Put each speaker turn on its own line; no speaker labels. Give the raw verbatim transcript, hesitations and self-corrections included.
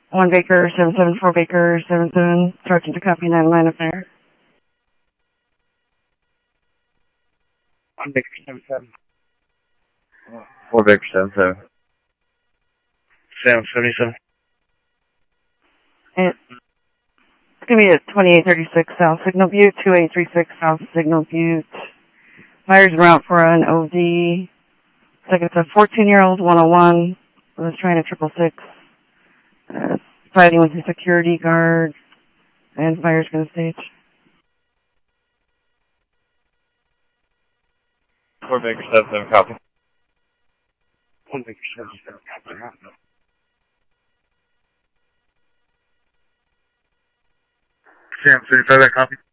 one Baker, seven seven four Baker, seven seven, Sergeant to copy nine line up there.
one Baker, seven seven. four Baker, seven seven. seven seventy-seven.
It's going to be at twenty-eight thirty-six South Signal Butte, two eight three six South Signal Butte. Fires route for an O D. Looks like it's a fourteen-year-old one oh one who was trying a triple six. Uh, fighting with a security guard. And fire's going to stage.
four Baker, seven seven, copy. one Baker, seven seven, copy. Sam, thirty-five, copy.